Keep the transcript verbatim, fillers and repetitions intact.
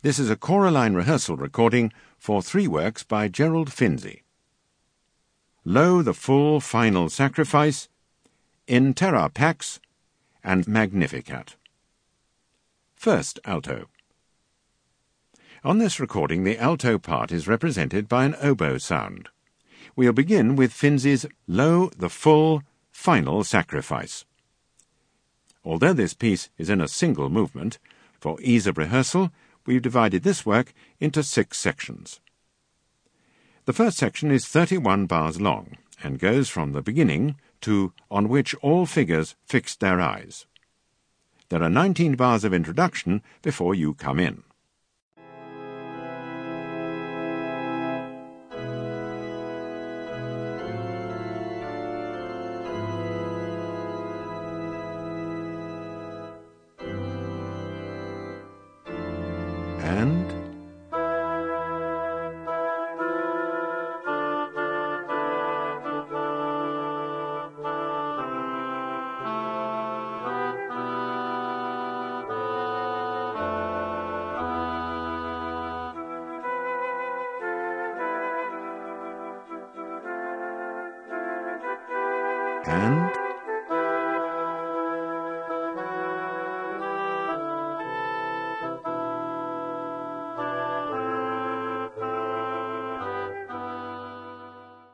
This is a Coraline rehearsal recording for three works by Gerald Finzi. Lo, the Full Final Sacrifice, In Terra Pax, and Magnificat. First alto. On this recording, the alto part is represented by an oboe sound. We'll begin with Finzi's Lo, the Full Final Sacrifice. Although this piece is in a single movement, for ease of rehearsal, we've divided this work into six sections. The first section is thirty-one bars long and goes from the beginning to On Which All Figures Fixed Their Eyes. There are nineteen bars of introduction before you come in. And and